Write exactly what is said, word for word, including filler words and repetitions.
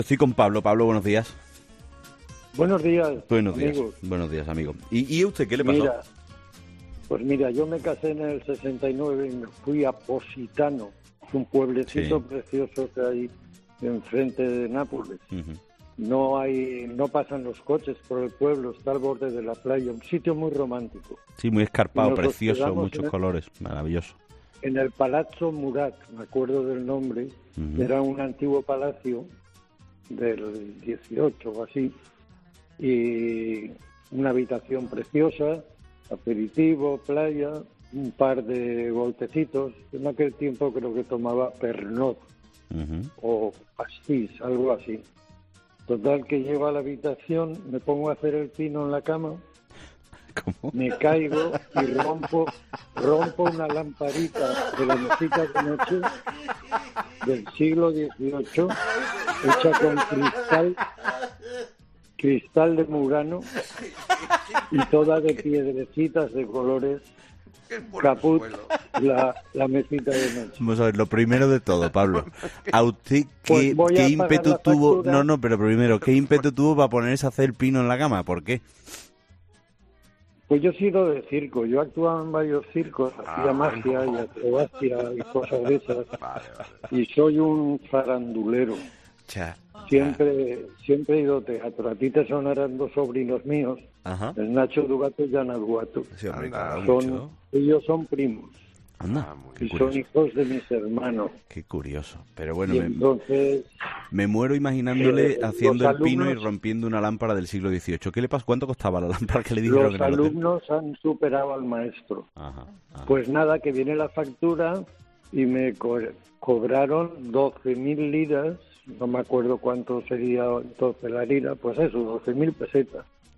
Estoy con Pablo. Pablo, buenos días. Buenos días, Buenos días, amigos. buenos días, amigo. ¿Y, y usted qué le pasó? Mira, pues mira, yo me casé en el sesenta y nueve y me fui a Positano, un pueblecito Sí. precioso que hay enfrente de Nápoles. Uh-huh. No hay, no pasan los coches por el pueblo, está al borde de la playa, un sitio muy romántico. Sí, muy escarpado, Y nos precioso, hospedamos muchos en el- colores, maravilloso. En el Palazzo Murat, me acuerdo del nombre, Uh-huh. era un antiguo palacio del dieciocho o así, y una habitación preciosa, aperitivo, playa, un par de golpecitos. En aquel tiempo creo que tomaba Pernod Uh-huh. o pastis, algo así. Total, que llego a la habitación, me pongo a hacer el pino en la cama, ¿Cómo? me caigo y rompo rompo una lamparita de la mesita de noche del siglo dieciocho, hecha con cristal cristal de Murano y toda de piedrecitas de colores. Caput, la, la mesita de noche. Vamos a ver, lo primero de todo, Pablo. ¿A usted Pues qué, voy a qué pagar ímpetu la tuvo? factura. No, no, pero primero, ¿qué ímpetu tuvo para ponerse a hacer el pino en la cama? ¿Por qué? Pues yo he sido de circo, yo actuaba en varios circos, hacía magia y acrobacia y cosas de esas, y soy un farandulero. Cha. Siempre siempre he ido a teatro. A ti te sonarán dos sobrinos míos, Ajá. el Nacho Dugato y Ana Dugato. Sí, hombre, claro, Son, mucho. ellos son primos Anda, qué y son curioso. hijos de mis hermanos. Qué curioso. Pero bueno, Y me, entonces, me muero imaginándole eh, haciendo los el pino y alumnos- rompiendo una lámpara del siglo dieciocho. ¿Qué le pasó? ¿Cuánto costaba la lámpara que le dijeron los en el hotel? alumnos han superado al maestro. Ajá, ajá. Pues nada, que viene la factura y me co- cobraron doce mil liras, no me acuerdo cuánto sería entonces la lira, pues eso, doce mil pesetas.